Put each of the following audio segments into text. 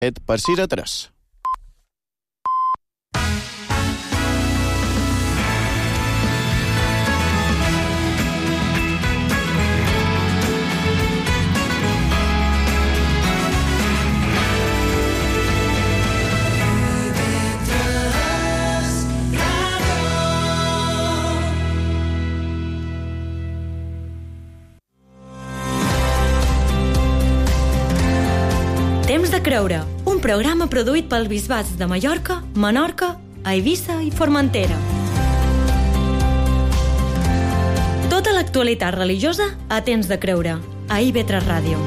per 6-3. Temps de creure, un programa produït pels bisbats de Mallorca, Menorca, Eivissa i Formentera. Tota l'actualitat religiosa a Temps de creure, a IB3 Ràdio.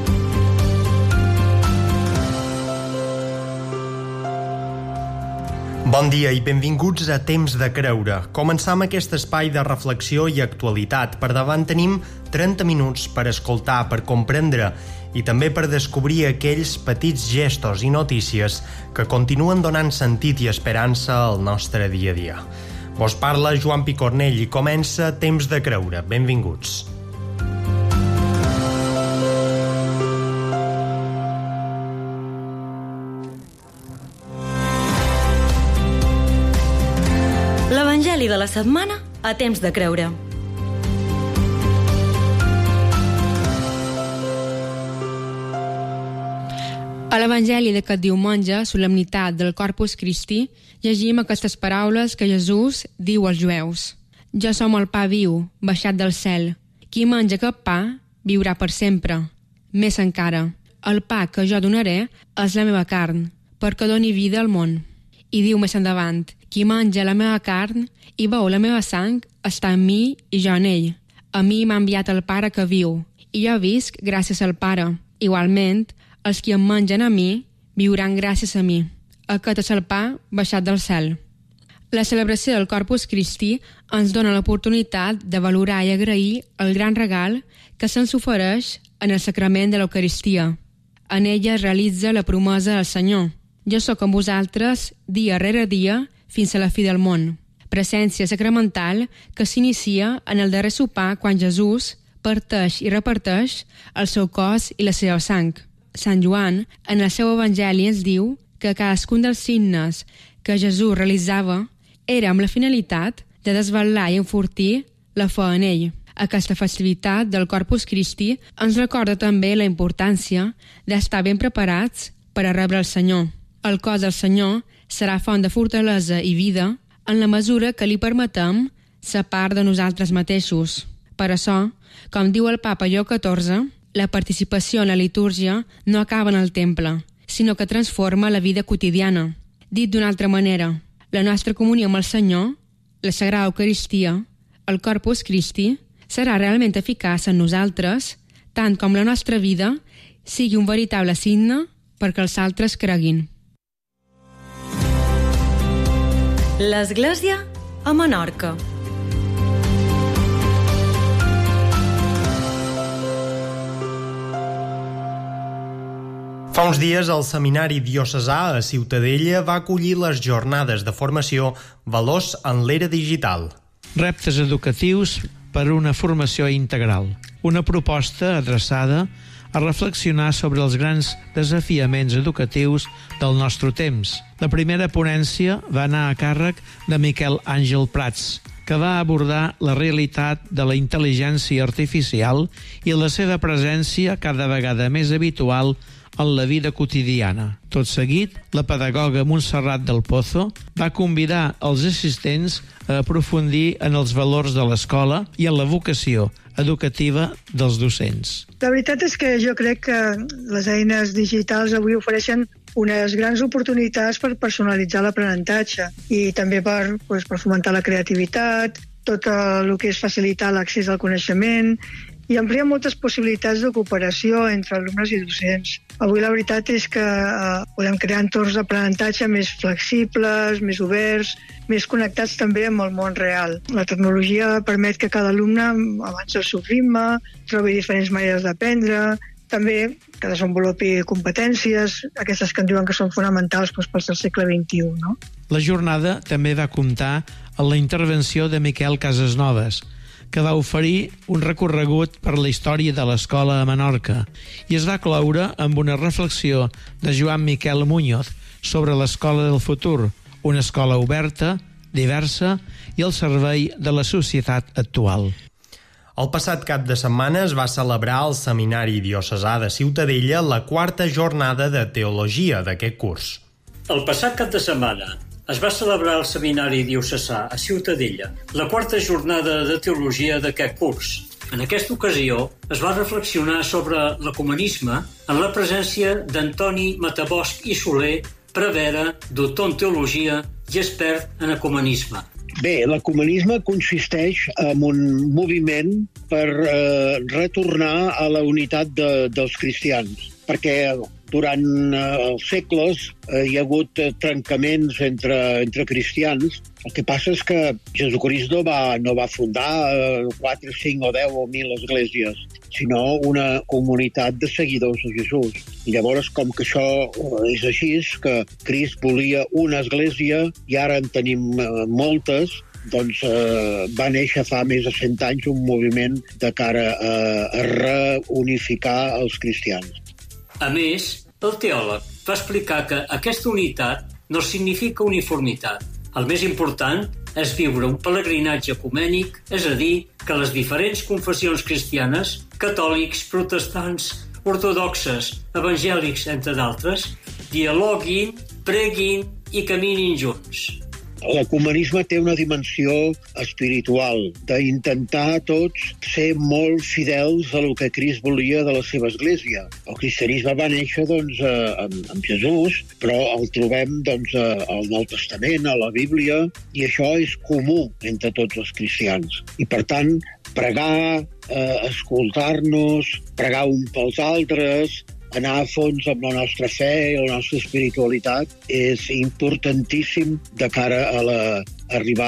Bon dia i benvinguts a Temps de creure. Començam aquest espai de reflexió i actualitat. Per davant tenim 30 minuts per escoltar, per comprendre i també per descobrir aquells petits gestos i notícies que continuen donant sentit i esperança al nostre dia a dia. Vos parla Joan Picornell i comença Temps de creure. Benvinguts. L'Evangeli de la setmana a Temps de creure. A l'Evangeli d'aquest diumenge, solemnitat del Corpus Christi, llegim aquestes paraules que Jesús diu als jueus. Jo som el pa viu, baixat del cel. Qui menja aquest pa, viurà per sempre. Més encara, el pa que jo donaré és la meva carn, perquè doni vida al món. I diu més endavant, qui menja la meva carn i beu la meva sang està en mi i jo en ell. A mi m'ha enviat el Pare que viu, i jo visc gràcies al Pare. Igualment, els qui em mengen a mi viuran gràcies a mi. Aquest és el pa baixat del cel. La celebració del Corpus Christi ens dona l'oportunitat de valorar i agrair el gran regal que se'ns ofereix en el sacrament de l'Eucaristia. En ella es realitza la promesa del Senyor. Jo sóc amb vosaltres dia rere dia fins a la fi del món. Presència sacramental que s'inicia en el darrer sopar quan Jesús parteix i reparteix el seu cos i la seva sang. Sant Joan, en el seu Evangeli, ens diu que cadascun dels signes que Jesús realitzava era amb la finalitat de desvelar i enfortir la fe en ell. Aquesta festivitat del Corpus Christi ens recorda també la importància d'estar ben preparats per a rebre el Senyor. El cos del Senyor serà font de fortalesa i vida en la mesura que li permetem ser part de nosaltres mateixos. Per això, com diu el Papa Lleó XIV, la participació en la litúrgia no acaba en el temple, sinó que transforma la vida quotidiana. Dit d'una altra manera, la nostra comunió amb el Senyor, la Sagrada Eucaristia, el Corpus Christi, serà realment eficaç en nosaltres, tant com la nostra vida sigui un veritable signe perquè els altres creguin. L'Església a Menorca. Fa uns dies el Seminari Diocesà a Ciutadella va acollir les jornades de formació Valors en l'era digital. Reptes educatius per una formació integral. Una proposta adreçada a reflexionar sobre els grans desafiaments educatius del nostre temps. La primera ponència va anar a càrrec de Miquel Àngel Prats, que va abordar la realitat de la intel·ligència artificial i la seva presència cada vegada més habitual en la vida quotidiana. Tot seguit, la pedagoga Montserrat del Pozo va convidar els assistents a aprofundir en els valors de l'escola i en la vocació educativa dels docents. La veritat és que jo crec que les eines digitals avui ofereixen unes grans oportunitats per personalitzar l'aprenentatge i també per fomentar la creativitat, tot el que és facilitar l'accés al coneixement i amplia moltes possibilitats de cooperació entre alumnes i docents. Avui la veritat és que podem crear entorns d'aprenentatge més flexibles, més oberts, més connectats també amb el món real. La tecnologia permet que cada alumne avanci al seu ritme, trobi diferents maneres d'aprendre, també que desenvolupi competències, aquestes que en diuen que són fonamentals pels del segle XXI. No? La jornada també va comptar amb la intervenció de Miquel Casasnoves, que va oferir un recorregut per la història de l'escola a Menorca i es va cloure amb una reflexió de Joan Miquel Muñoz sobre l'escola del futur, una escola oberta, diversa i al servei de la societat actual. El passat cap de setmana es va celebrar al Seminari Diocesà de Ciutadella la 4a jornada de teologia d'aquest curs. El passat cap de setmana es va celebrar al Seminari Diocesà a Ciutadella la 4a jornada de teologia d'aquest curs. En aquesta ocasió es va reflexionar sobre l'ecumenisme en la presència d'Antoni Matabosch i Soler, prevere, doctor en teologia i expert en ecumenisme. Bé, l'ecumenisme consisteix en un moviment per retornar a la unitat dels cristians, perquè durant els segles hi ha hagut trencaments entre cristians. El que passa és que Jesucrist no va fundar 4, 5 o 10 o 1.000 esglésies, sinó una comunitat de seguidors de Jesús. I llavors, com que això és així, que Crist volia una església i ara en tenim moltes, doncs va néixer fa més de 100 anys un moviment de cara a reunificar els cristians. A més, el teòleg va explicar que aquesta unitat no significa uniformitat. El més important és viure un pelegrinatge ecumènic, és a dir, que les diferents confessions cristianes, catòlics, protestants, ortodoxes, evangèlics, entre d'altres, dialoguin, preguin i caminin junts. L'ecumenisme té una dimensió espiritual, d'intentar tots ser molt fidels a el que Crist volia de la seva església. El cristianisme va néixer amb Jesús, però el trobem al Nou Testament, a la Bíblia, i això és comú entre tots els cristians. I per tant, pregar, escoltar-nos, pregar un pels altres, anar a fons amb la nostra fe i la nostra espiritualitat és importantíssim de cara a arribar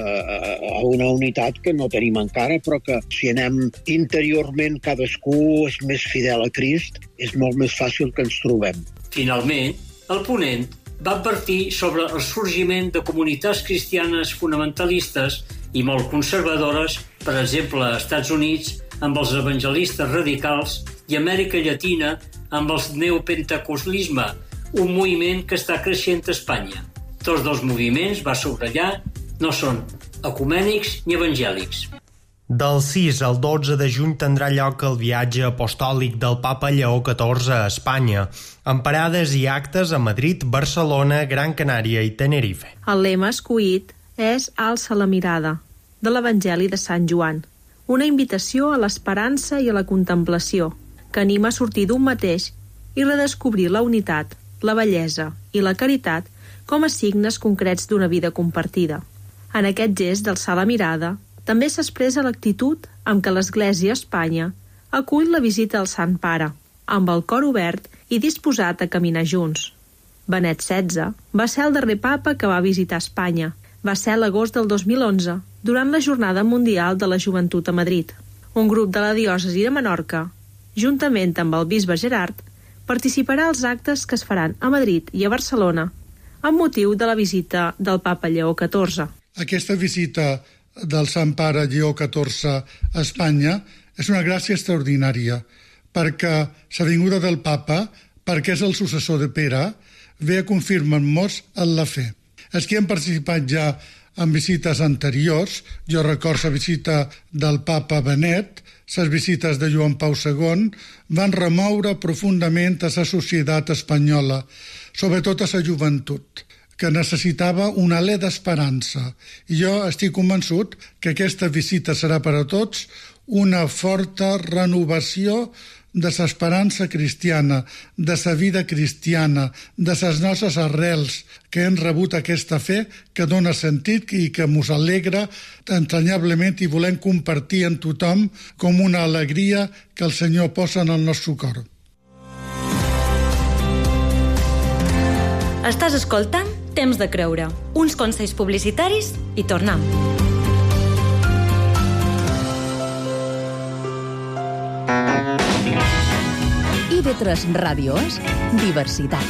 a una unitat que no tenim encara, però que si anem interiorment cadascú és més fidel a Crist, és molt més fàcil que ens trobem. Finalment, el ponent va advertir sobre el sorgiment de comunitats cristianes fonamentalistes i molt conservadores, per exemple, als Estats Units, amb els evangelistes radicals, i Amèrica Llatina, amb el neopentecostalisme, un moviment que està creixent a Espanya. Tots dos moviments, va subratllar, no són ecumènics ni evangèlics. Del 6 al 12 de juny tindrà lloc el viatge apostòlic del papa Lleó XIV a Espanya, amb parades i actes a Madrid, Barcelona, Gran Canària i Tenerife. El lema escollit és Alça la mirada, de l'Evangeli de Sant Joan, una invitació a l'esperança i a la contemplació, que anima a sortir d'un mateix i redescobrir la unitat, la bellesa i la caritat com a signes concrets d'una vida compartida. En aquest gest d'alçar la mirada, també s'expressa l'actitud amb què l'Església a Espanya acull la visita al Sant Pare, amb el cor obert i disposat a caminar junts. Benet XVI va ser el darrer papa que va visitar Espanya. Va ser a l'agost del 2011, durant la Jornada Mundial de la Joventut a Madrid. Un grup de la diòcesi de Menorca, juntament amb el bisbe Gerard, participarà als actes que es faran a Madrid i a Barcelona amb motiu de la visita del papa Lleó XIV. Aquesta visita del Sant Pare Lleó XIV a Espanya és una gràcia extraordinària, perquè la vinguda del papa, perquè és el successor de Pere, ve a confirmar-nos en la fe. Els que han participat ja en visites anteriors, jo recordo la visita del papa Benet, les visites de Joan Pau II, van remoure profundament a la societat espanyola, sobretot a la joventut, que necessitava un alè d'esperança. I jo estic convençut que aquesta visita serà per a tots una forta renovació de l'esperança cristiana, de la vida cristiana, de les nostres arrels, que hem rebut aquesta fe que dona sentit i que ens alegra entranyablement i volem compartir amb tothom com una alegria que el Senyor posa en el nostre cor. Estàs escoltant Temps de Creure, uns consells publicitaris i tornem. IB3 Ràdio és diversitat.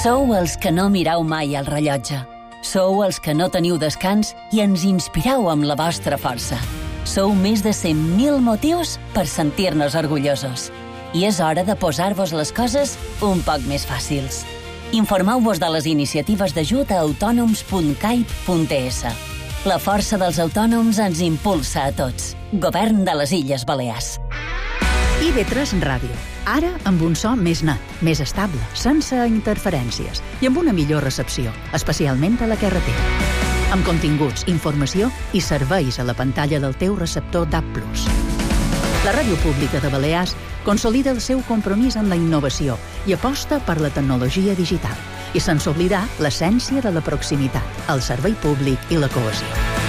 Sou els que no mireu mai el rellotge. Sou els que no teniu descans i ens inspireu amb la vostra força. Sou més de 100.000 motius per sentir-nos orgullosos. I és hora de posar-vos les coses un poc més fàcils. Informeu-vos de les iniciatives d'ajut a autònoms.caip.es. La força dels autònoms ens impulsa a tots. Govern de les Illes Balears. IB3 Ràdio. Ara amb un so més net, més estable, sense interferències i amb una millor recepció, especialment a la carretera. Amb continguts, informació i serveis a la pantalla del teu receptor DAB+. La Ràdio Pública de Balears consolida el seu compromís amb la innovació i aposta per la tecnologia digital, i sense oblidar l'essència de la proximitat, el servei públic i la cohesió.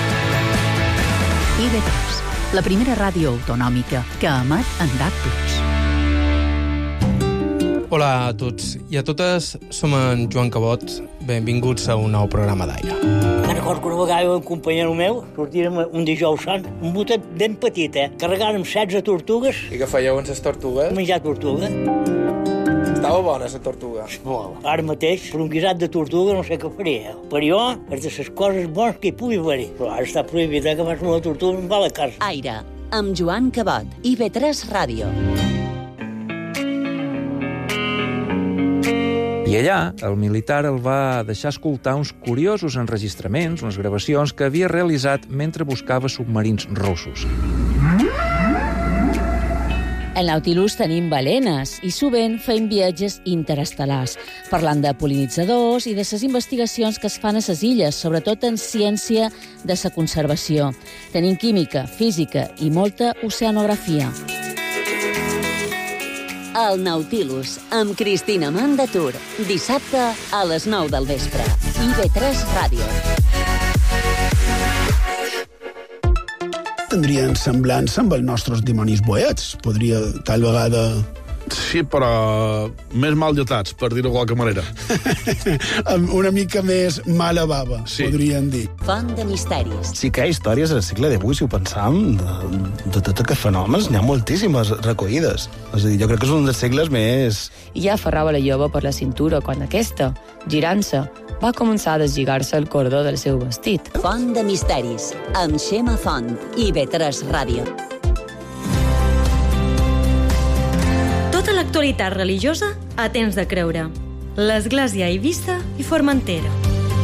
IB3, la primera ràdio autonòmica que emet en DAB+. Hola a tots i a totes, som en Joan Cabot. Benvinguts a un nou programa d'Aire. Me'n recordo que una vegada un companyero meu sortirem un dijous sant, un botet ben petit, carregant amb 16 tortugues. I què fèieu amb les tortugues? Menjar tortuga. Estava bona, la tortuga. Molt. Ara mateix, per un guisat de tortuga, no sé què faria. Per jo, és de les coses bones que hi pugui haver. Però ara està prohibit que abans una tortuga no va a la casa. Aire, amb Joan Cabot, IB3 Ràdio. I allà, el militar el va deixar escoltar uns curiosos enregistraments, unes gravacions que havia realitzat mentre buscava submarins russos. Al Nautilus tenim balenes i sovint fem viatges interestel·lars, parlant de pol·linitzadors i de les investigacions que es fan a les illes, sobretot en ciència de la conservació. Tenim química, física i molta oceanografia. El Nautilus, amb Cristina Mandatur, dissabte a les 9 del vespre. IB3 Ràdio. Tindrien semblança amb els nostres dimonis boets. Podria, tal vegada... Sí, però més mal dotats, per dir-ho de qualque manera. Una mica més mala bava, sí. Podríem dir. Font de misteris. Sí que hi ha històries al segle XVIII, si ho pensam, de tots aquests fenòmens, n'hi ha moltíssimes recollides. És a dir, jo crec que és un dels segles més... I ja aferrava la jove per la cintura quan aquesta, girant-se, va començar a deslligar-se el cordó del seu vestit. Font de misteris, amb Xema Font, IB3 Ràdio. Tota l'actualitat religiosa a temps de creure. L'Església a Eivissa i Formentera.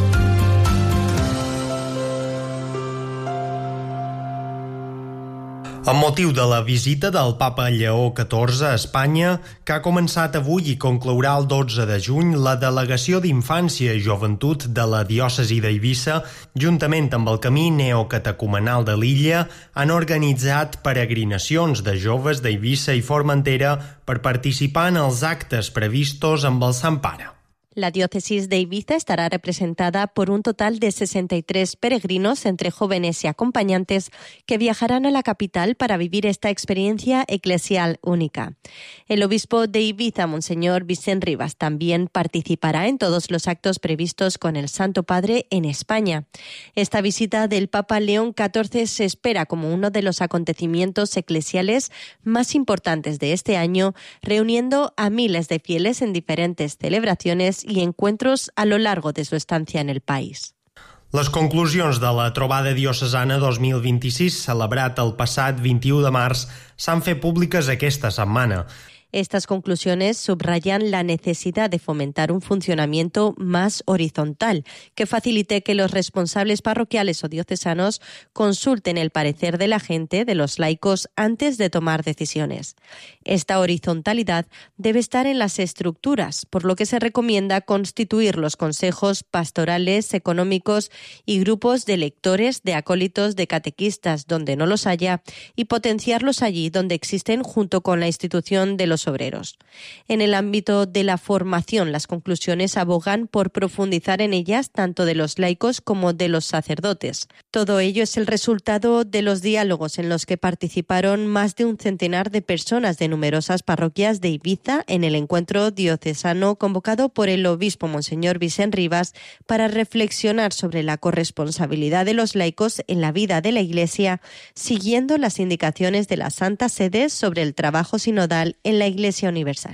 Amb motiu de la visita del papa Lleó XIV a Espanya, que ha començat avui i conclourà el 12 de juny, la Delegació d'Infància i Joventut de la diòcesi d'Eivissa, juntament amb el Camí Neocatecumenal de l'illa, han organitzat peregrinacions de joves d'Eivissa i Formentera per participar en els actes previstos amb el Sant Pare. La diócesis de Ibiza estará representada por un total de 63 peregrinos entre jóvenes y acompañantes que viajarán a la capital para vivir esta experiencia eclesial única. El obispo de Ibiza, Monseñor Vicent Rivas, también participará en todos los actos previstos con el Santo Padre en España. Esta visita del Papa León XIV se espera como uno de los acontecimientos eclesiales más importantes de este año, reuniendo a miles de fieles en diferentes celebraciones y encuentros a lo largo de su estancia en el país. Les conclusions de la Trobada Diocesana 2026, celebrat el passat 21 de març, s'han fet públiques aquesta setmana. Estas conclusiones subrayan la necesidad de fomentar un funcionamiento más horizontal, que facilite que los responsables parroquiales o diocesanos consulten el parecer de la gente, de los laicos, antes de tomar decisiones. Esta horizontalidad debe estar en las estructuras, por lo que se recomienda constituir los consejos pastorales, económicos y grupos de lectores, de acólitos, de catequistas, donde no los haya, y potenciarlos allí donde existen junto con la institución de los obreros. En el ámbito de la formación, las conclusiones abogan por profundizar en ellas tanto de los laicos como de los sacerdotes. Todo ello es el resultado de los diálogos en los que participaron más de un centenar de personas de numerosas parroquias de Ibiza en el encuentro diocesano convocado por el obispo Monseñor Vicent Rivas para reflexionar sobre la corresponsabilidad de los laicos en la vida de la Iglesia, siguiendo las indicaciones de la Santa Sede sobre el trabajo sinodal en la Iglesia Universal.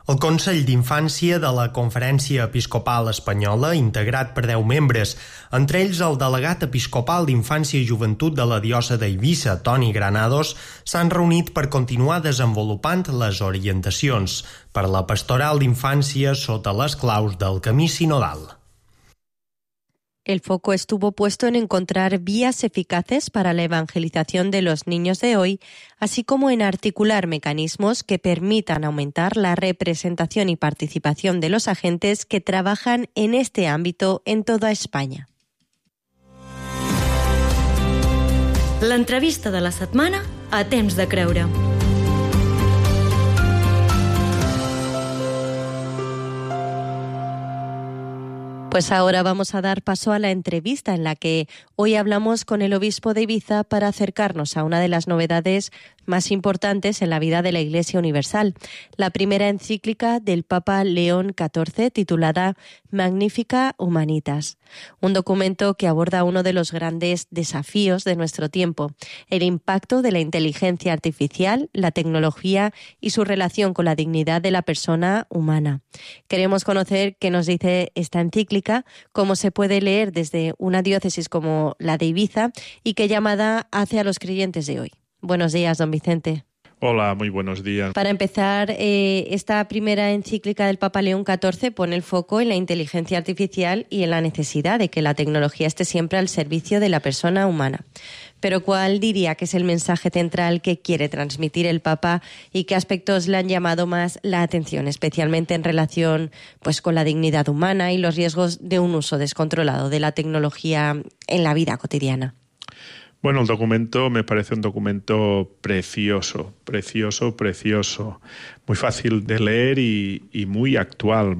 El Consell d'Infància de la Conferència Episcopal Espanyola, integrat per 10 membres, entre ells el delegat episcopal d'Infància i Joventut de la diòcesi d'Eivissa, Toni Granados, s'han reunit per continuar desenvolupant les orientacions per a la pastoral d'infància sota les claus del camí sinodal. El foco estuvo puesto en encontrar vías eficaces para la evangelización de los niños de hoy, así como en articular mecanismos que permitan aumentar la representación y participación de los agentes que trabajan en este ámbito en toda España. L'entrevista de la setmana a Temps de Creure. Pues ahora vamos a dar paso a la entrevista en la que hoy hablamos con el obispo de Ibiza para acercarnos a una de las novedades más importantes en la vida de la Iglesia Universal, la primera encíclica del Papa León XIV titulada Magnificat Humanitas, un documento que aborda uno de los grandes desafíos de nuestro tiempo, el impacto de la inteligencia artificial, la tecnología y su relación con la dignidad de la persona humana. Queremos conocer qué nos dice esta encíclica, cómo se puede leer desde una diócesis como la de Ibiza y qué llamada hace a los creyentes de hoy. Buenos días, don Vicente. Hola, muy buenos días. Para empezar, esta primera encíclica del Papa León XIV pone el foco en la inteligencia artificial y en la necesidad de que la tecnología esté siempre al servicio de la persona humana. Pero ¿cuál diría que es el mensaje central que quiere transmitir el Papa y qué aspectos le han llamado más la atención, especialmente en relación pues, con la dignidad humana y los riesgos de un uso descontrolado de la tecnología en la vida cotidiana? Bueno, el documento me parece un documento precioso. Muy fácil de leer y muy actual.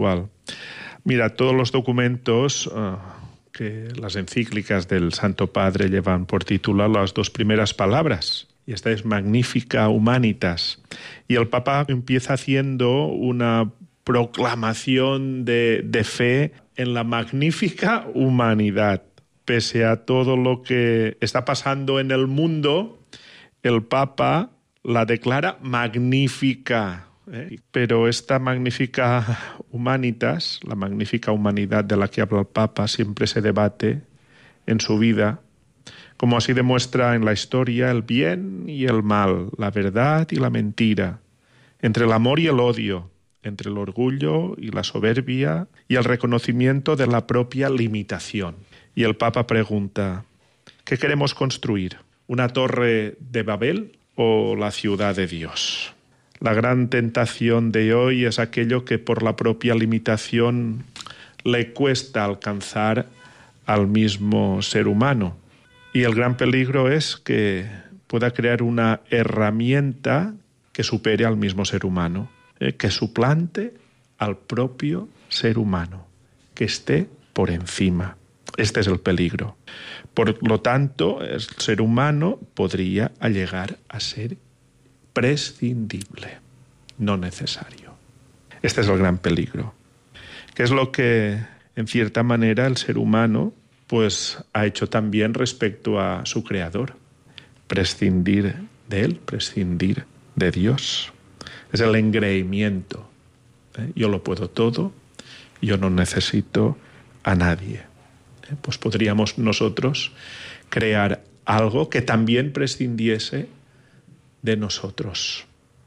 Mira, todos los documentos que las encíclicas del Santo Padre llevan por título las dos primeras palabras. Y esta es Magnificat Humanitas. Y el Papa empieza haciendo una proclamación de fe en la magnífica humanidad. Pese a todo lo que está pasando en el mundo, el Papa la declara magnífica. Pero esta magnífica humanitas, la magnífica humanidad de la que habla el Papa, siempre se debate en su vida, como así demuestra en la historia el bien y el mal, la verdad y la mentira, entre el amor y el odio, entre el orgullo y la soberbia y el reconocimiento de la propia limitación. Y el Papa pregunta, ¿qué queremos construir? ¿Una torre de Babel o la ciudad de Dios? La gran tentación de hoy es aquello que por la propia limitación le cuesta alcanzar al mismo ser humano. Y el gran peligro es que pueda crear una herramienta que supere al mismo ser humano, que suplante al propio ser humano, que esté por encima. Este es el peligro. Por lo tanto, el ser humano podría llegar a ser prescindible, no necesario. Este es el gran peligro. Que es lo que, en cierta manera, el ser humano pues, ha hecho también respecto a su creador. Prescindir de él, prescindir de Dios. Es el engreimiento. Yo lo puedo todo, yo no necesito a nadie. Pues podríamos nosotros crear algo que también prescindiese de nosotros.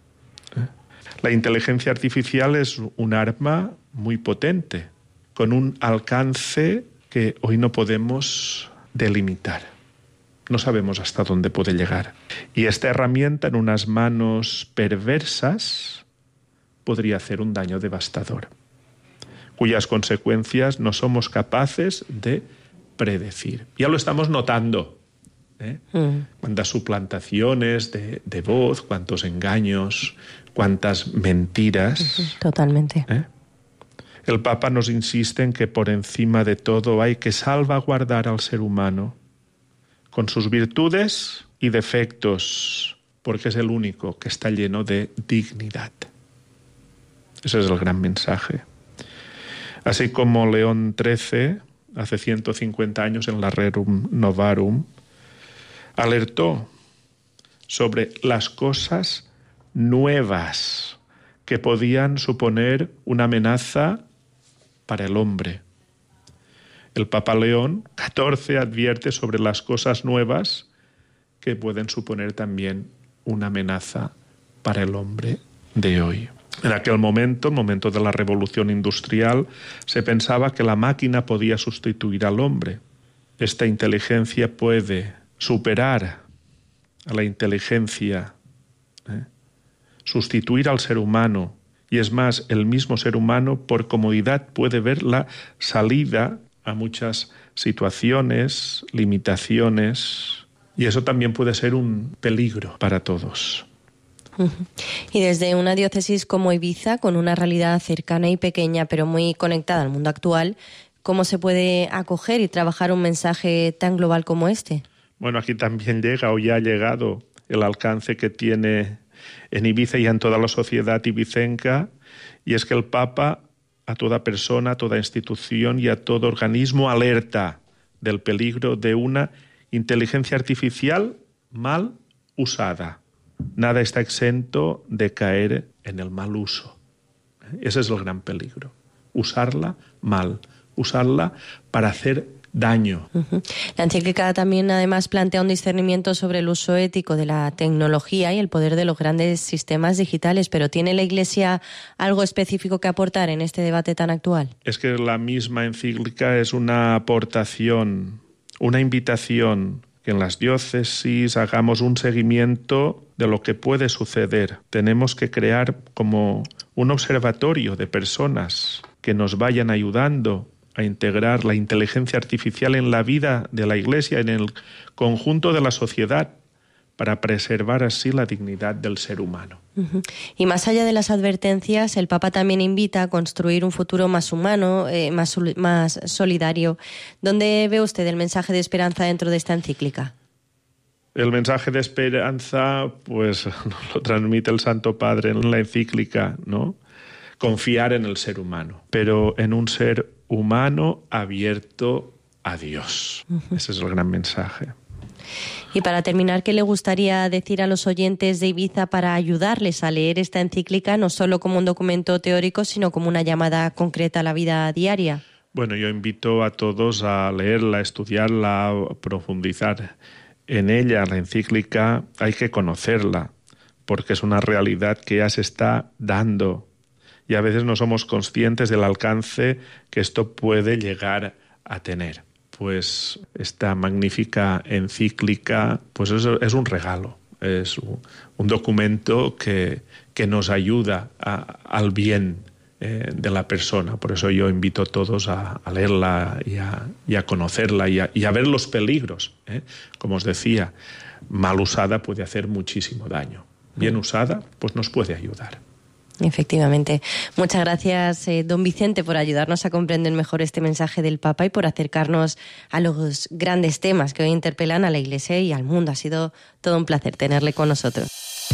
La inteligencia artificial es un arma muy potente, con un alcance que hoy no podemos delimitar. No sabemos hasta dónde puede llegar. Y esta herramienta en unas manos perversas podría hacer un daño devastador, cuyas consecuencias no somos capaces de predecir. Ya lo estamos notando. Cuántas suplantaciones de voz, cuántos engaños, cuántas mentiras. Totalmente. El Papa nos insiste en que por encima de todo hay que salvaguardar al ser humano con sus virtudes y defectos, porque es el único que está lleno de dignidad. Ese es el gran mensaje. Así como León XIII, hace 150 años en la Rerum Novarum, alertó sobre las cosas nuevas que podían suponer una amenaza para el hombre. El Papa León XIV advierte sobre las cosas nuevas que pueden suponer también una amenaza para el hombre de hoy. En aquel momento, el momento de la revolución industrial, se pensaba que la máquina podía sustituir al hombre. Esta inteligencia puede superar a la inteligencia, sustituir al ser humano, y es más, el mismo ser humano por comodidad puede ver la salida a muchas situaciones, limitaciones, y eso también puede ser un peligro para todos. Y desde una diócesis como Ibiza, con una realidad cercana y pequeña, pero muy conectada al mundo actual, ¿cómo se puede acoger y trabajar un mensaje tan global como este? Bueno, aquí también llega o ya ha llegado el alcance que tiene en Ibiza y en toda la sociedad ibicenca, y es que el Papa a toda persona, a toda institución y a todo organismo alerta del peligro de una inteligencia artificial mal usada. Nada está exento de caer en el mal uso. Ese es el gran peligro. Usarla mal, usarla para hacer daño. La encíclica también además plantea un discernimiento sobre el uso ético de la tecnología y el poder de los grandes sistemas digitales, pero ¿tiene la Iglesia algo específico que aportar en este debate tan actual? Es que la misma encíclica es una aportación, una invitación que en las diócesis hagamos un seguimiento de lo que puede suceder. Tenemos que crear como un observatorio de personas que nos vayan ayudando a integrar la inteligencia artificial en la vida de la Iglesia, en el conjunto de la sociedad, para preservar así la dignidad del ser humano. Y más allá de las advertencias, el Papa también invita a construir un futuro más humano, más solidario. ¿Dónde ve usted el mensaje de esperanza dentro de esta encíclica? El mensaje de esperanza, pues lo transmite el Santo Padre en la encíclica, ¿no? Confiar en el ser humano, pero en un ser humano abierto a Dios. Ese es el gran mensaje. Y para terminar, ¿qué le gustaría decir a los oyentes de Ibiza para ayudarles a leer esta encíclica, no solo como un documento teórico, sino como una llamada concreta a la vida diaria? Bueno, yo invito a todos a leerla, a estudiarla, a profundizar en ella. La encíclica hay que conocerla, porque es una realidad que ya se está dando. Y a veces no somos conscientes del alcance que esto puede llegar a tener. Pues esta magnífica encíclica pues es un regalo, es un documento que nos ayuda al bien de la persona. Por eso yo invito a todos a leerla y a conocerla y a ver los peligros. Como os decía, mal usada puede hacer muchísimo daño. Bien usada, pues nos puede ayudar. Efectivamente. Muchas gracias, don Vicente, por ayudarnos a comprender mejor este mensaje del Papa y por acercarnos a los grandes temas que hoy interpelan a la Iglesia y al mundo. Ha sido todo un placer tenerle con nosotros.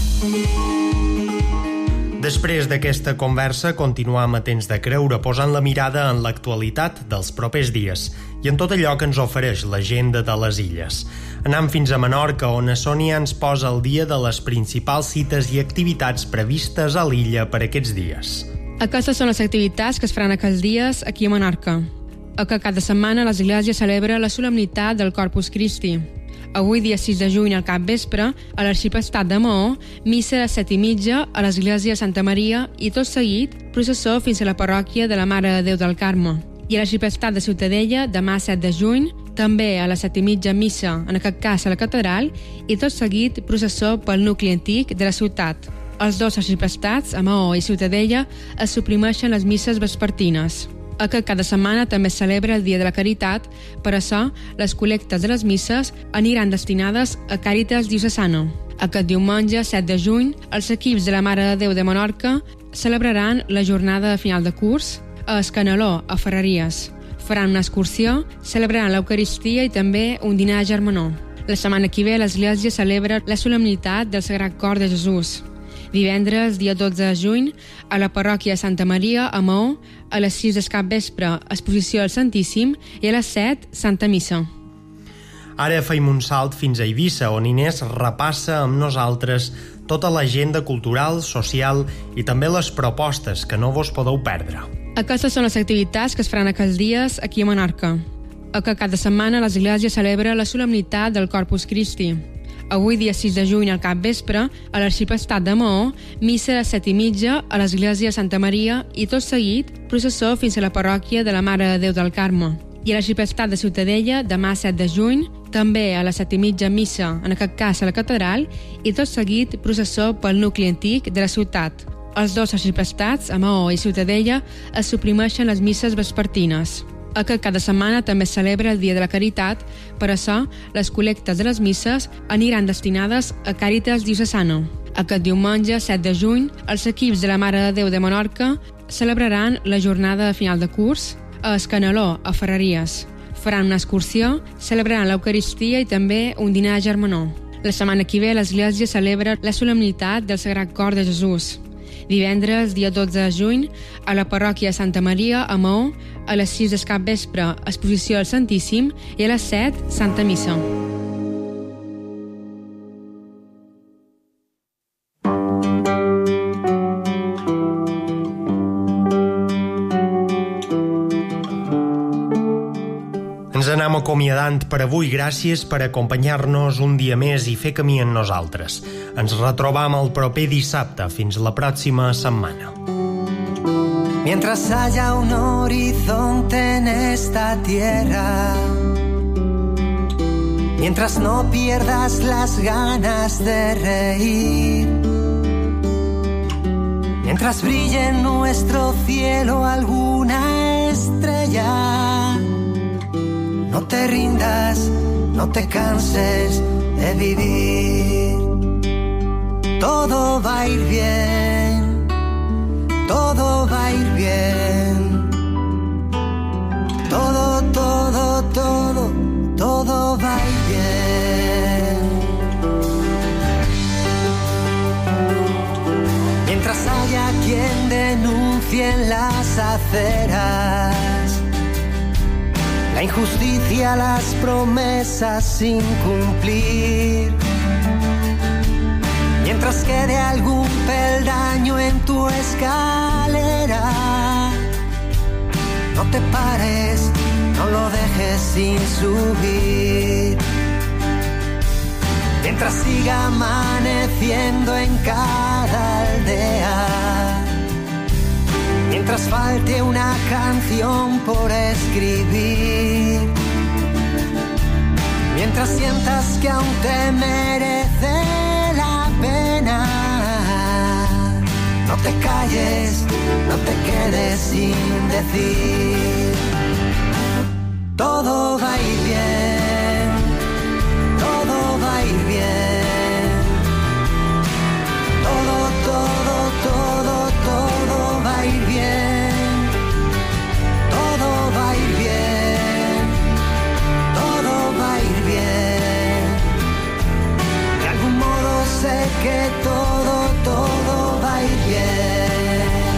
Després d'aquesta conversa, continuam a Temps de Creure, posant la mirada en l'actualitat dels propers dies i en tot allò que ens ofereix l'agenda de les illes. Anam fins a Menorca, on a Sònia ens posa al dia de les principals cites i activitats previstes a l'illa per aquests dies. Aquestes són les activitats que es faran aquests dies aquí a Menorca. Cada setmana l'Església celebra la solemnitat del Corpus Christi. Avui, dia 6 de juny, al capvespre, a l'Arxiprestat de Maó, missa a les 7:30 a l'Església de Santa Maria i, tot seguit, processó fins a la parròquia de la Mare de Déu del Carme. I a l'Arxiprestat de Ciutadella, demà 7 de juny, també a les 7:30 missa, en aquest cas a la catedral, i tot seguit processó pel nucli antic de la ciutat. Els dos arxiprestats, a Maó i Ciutadella, es suprimeixen les misses vespertines. Cada setmana també es celebra el Dia de la Caritat, per això les col·lectes de les misses aniran destinades a Càritas Diocesana. Aquest diumenge, 7 de juny, els equips de la Mare de Déu de Menorca celebraran la jornada de final de curs a Escanaló, a Ferreries. Faran una excursió, celebraran l'Eucaristia i també un dinar a Germanó. La setmana que ve l'Església celebra la solemnitat del Sagrat Cor de Jesús. Divendres, dia 12 de juny, a la parròquia de Santa Maria, a Maó, a les 6 del capvespre, exposició al Santíssim, i a les 7, Santa Missa. Ara feim un salt fins a Eivissa, on Inés repassa amb nosaltres tota l'agenda cultural, social i també les propostes que no vos podeu perdre. Aquestes són les activitats que es faran aquests dies aquí a Menorca. Cada setmana l'Església celebra la solemnitat del Corpus Christi. Avui, dia 6 de juny, al capvespre, a l'Arxiprestat de Maó, missa a 7:30 a l'Església de Santa Maria i tot seguit processó fins a la parròquia de la Mare de Déu del Carme. I a l'Arxiprestat de Ciutadella, demà 7 de juny, també a les 7:30 missa, en aquest cas a la catedral, i tot seguit processó pel nucli antic de la ciutat. Els dos arxiprestats, a Maó i Ciutadella, es suprimeixen les misses vespertines. Cada setmana també es celebra el Dia de la Caritat, per això les col·lectes de les misses aniran destinades a Càritas Diocesana. Aquest diumenge, 7 de juny, els equips de la Mare de Déu de Menorca celebraran la jornada de final de curs a Escanaló, a Ferreries. Faran una excursió, celebraran l'Eucaristia i també un dinar a germanor. La setmana que ve l'Església celebra la solemnitat del Sagrat Cor de Jesús. Divendres, dia 12 de juny, a la parròquia de Santa Maria, a Maó, a les 6 del capvespre, exposició al Santíssim, i a les 7, Santa Missa. Ens anem acomiadant per avui. Gràcies per acompanyar-nos un dia més i fer camí amb nosaltres. Ens retrobam el proper dissabte. Fins la pròxima setmana. Mientras haya un horizonte en esta tierra, mientras no pierdas las ganas de reír, mientras brille en nuestro cielo alguna estrella, no te rindas, no te canses de vivir. Todo va a ir bien, todo va a ir bien. Todo, todo, todo, todo va a ir bien. Mientras haya quien denuncie en las aceras la injusticia, las promesas sin cumplir, mientras quede algún peldaño en tu escalera, no te pares, no lo dejes sin subir. Mientras siga amaneciendo en cada aldea, mientras falte una canción por escribir, mientras sientas que aún te merece la pena, no te calles, no te quedes sin decir. Todo va a ir bien, todo va a ir bien. Todo, todo, todo, todo va a ir bien. Todo va a ir bien, todo va a ir bien. De algún modo sé que todo, todo va a ir bien.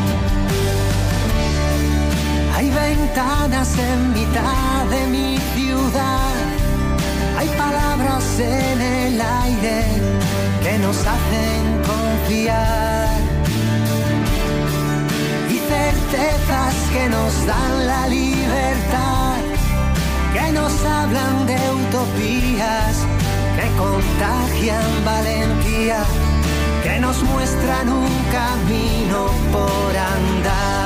Hay ventanas en mitad de mi ciudad, hay palabras en el aire que nos hacen confiar y certezas que nos dan la libertad, que nos hablan de utopías, que contagian valentía, que nos muestran un camino por andar.